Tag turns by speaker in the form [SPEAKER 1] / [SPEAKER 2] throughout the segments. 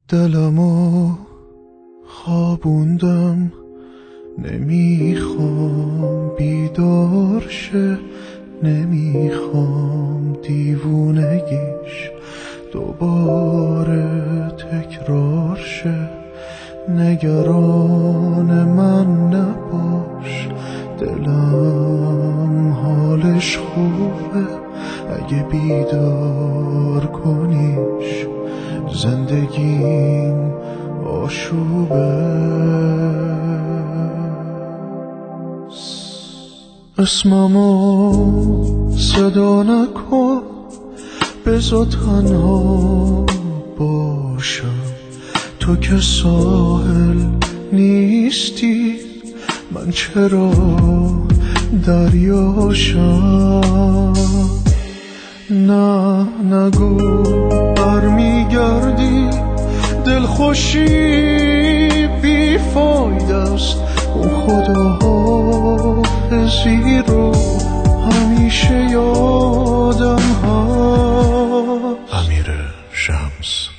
[SPEAKER 1] دلمو خوابوندم، نمیخوام بیدار شه، نمیخوام دیوونگیش دوباره تکرار شه. نگران من نباش، دلم حالش خوبه، اگه بیدار کنیش زندگیم آشوبه. اسممو صدا نکن، بذار تنها باشم. تو که ساحل نیستی، من چرا دریاشم؟ نه نگو برمیگردی، دلخوشی بیفایده است. اون خداحافظی رو همیشه یادم هست. امیر شمس.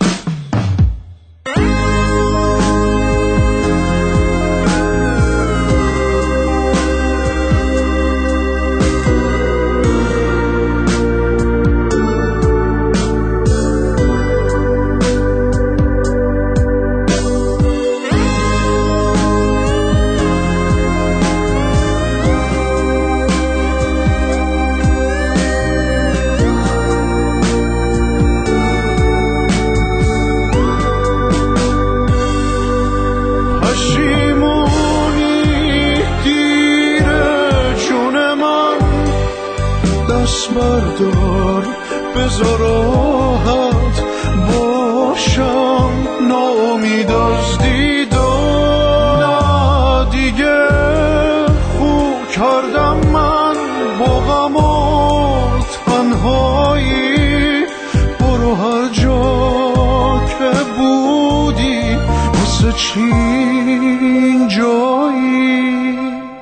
[SPEAKER 1] دست بردار بذار راحت باشم، ناامید از دیدار. نه دیگه خوب کردم من با غم و تنهایی. برو هر جا که بودی، واسه چی اینجایی؟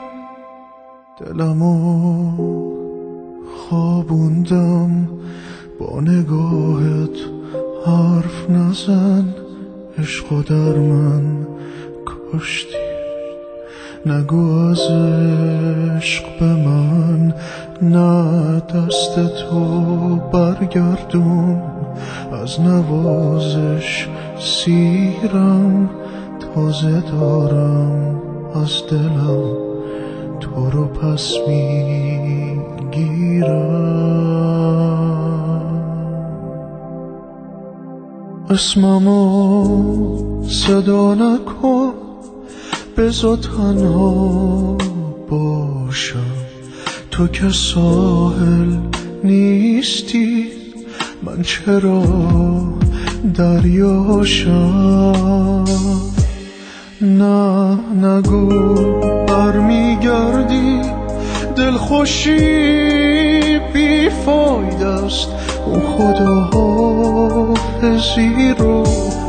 [SPEAKER 1] دلمو خوابوندم، با نگاهت حرف نزن. عشقو در من کشتی، نگو از عشق به من. نه دست تو برگردون، از نوازش سیرم. تازه دارم از دلم تو رو پس میگیرم. اسممو صدا نکن، بذار تنها باشم. تو که ساحل نیستی، من چرا دریاشم؟ نه نگو برمیگردی، دلخوشی بیفایده است. اون خداحافظی رو